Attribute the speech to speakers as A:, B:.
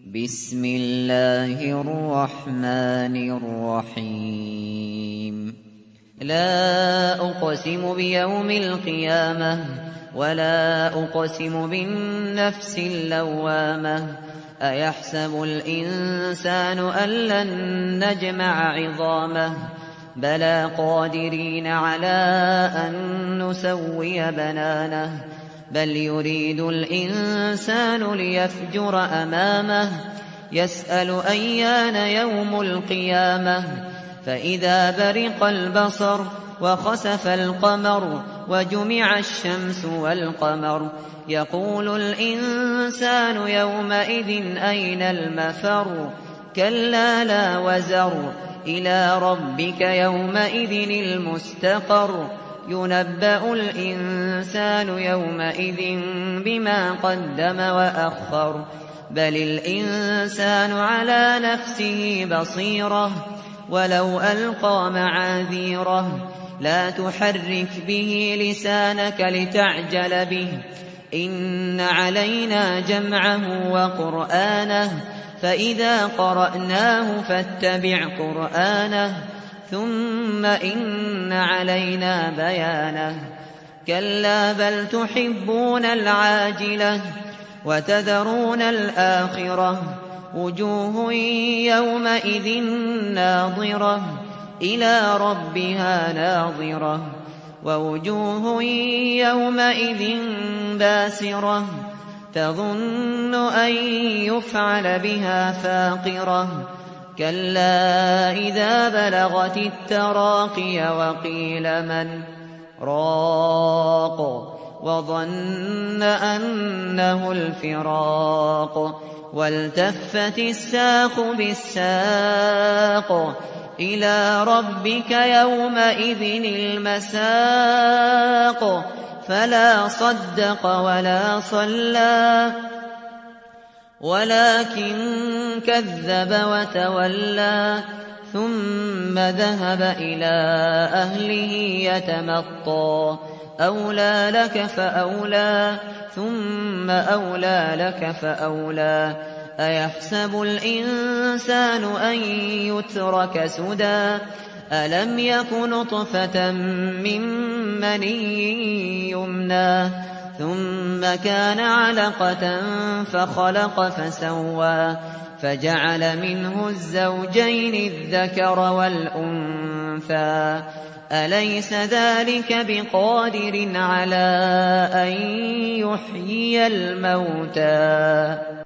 A: بسم الله الرحمن الرحيم لا أقسم بيوم القيامة ولا أقسم بالنفس اللوامة أيحسب الإنسان أن لن نجمع عظامه بلى قادرين على أن نسوي بنانه بل يريد الإنسان ليفجر أمامه يسأل أيان يوم القيامة فإذا برق البصر وخسف القمر وجمع الشمس والقمر يقول الإنسان يومئذ أين المفر كلا لا وزر إلى ربك يومئذ المستقر ينبأ الإنسان يومئذ بما قدم وأخر بل الإنسان على نفسه بصيرة ولو ألقى معاذيره لا تحرك به لسانك لتعجل به إن علينا جمعه وقرآنه فإذا قرأناه فاتبع قرآنه ثم إن علينا بيانه كلا بل تحبون العاجلة وتذرون الآخرة وجوه يومئذ ناظرة إلى ربها ناظرة ووجوه يومئذ باسرة تظن أن يفعل بها فاقرة كلا إذا بلغت التراقي وقيل من راق وظن أنه الفراق والتفت الساق بالساق إلى ربك يومئذ المساق فلا صدق ولا صلى ولكن كذب وتولى ثم ذهب إلى أهله يتمطى أولى لك فأولى ثم أولى لك فأولى أيحسب الإنسان أن يترك سدى ألم يك نطفة من مني يمنى ثم كان علقة فخلق فسوى فجعل منه الزوجين الذكر والأنثى أليس ذلك بقادر على أن يحيي الموتى